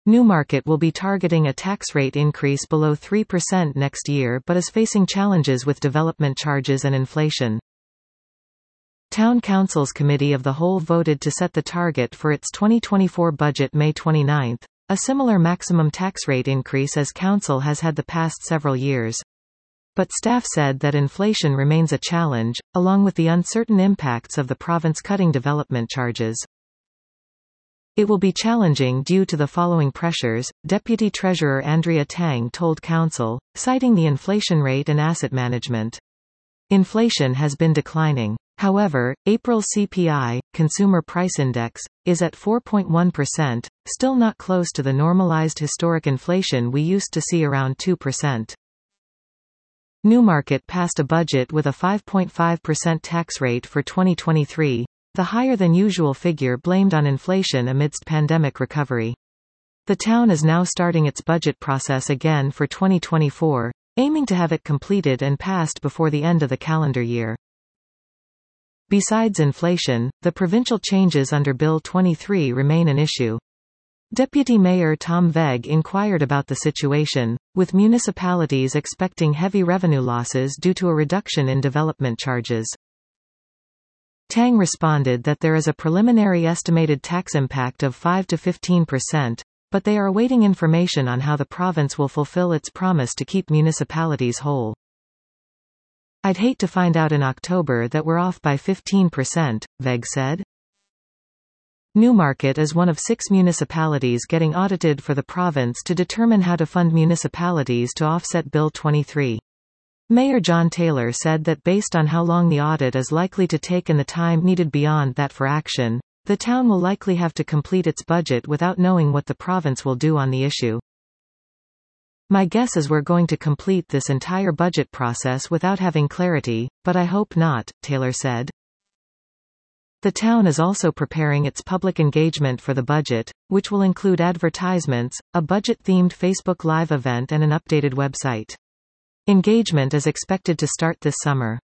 Newmarket will be targeting a tax rate increase below 3% next year but is facing challenges with development charges and inflation. Town Council's Committee of the Whole voted to set the target for its 2024 budget May 29, a similar maximum tax rate increase as Council has had the past several years. But staff said that inflation remains a challenge, along with the uncertain impacts of the province cutting development charges. It will be challenging due to the following pressures, Deputy Treasurer Andrea Tang told Council, citing the inflation rate and asset management. Inflation has been declining. However, April CPI, Consumer Price Index, is at 4.1%, still not close to the normalized historic inflation we used to see around 2%. Newmarket passed a budget with a 5.5% tax rate for 2023, the higher-than-usual figure blamed on inflation amidst pandemic recovery. The town is now starting its budget process again for 2024, aiming to have it completed and passed before the end of the calendar year. Besides inflation, the provincial changes under Bill 23 remain an issue. Deputy Mayor Tom Veg inquired about the situation, with municipalities expecting heavy revenue losses due to a reduction in development charges. Tang responded that there is a preliminary estimated tax impact of 5 to 15%, but they are awaiting information on how the province will fulfill its promise to keep municipalities whole. I'd hate to find out in October that we're off by 15%, Veg said. Newmarket is one of 6 municipalities getting audited for the province to determine how to fund municipalities to offset Bill 23. Mayor John Taylor said that based on how long the audit is likely to take and the time needed beyond that for action, the town will likely have to complete its budget without knowing what the province will do on the issue. My guess is we're going to complete this entire budget process without having clarity, but I hope not, Taylor said. The town is also preparing its public engagement for the budget, which will include advertisements, a budget-themed Facebook Live event and an updated website. Engagement is expected to start this summer.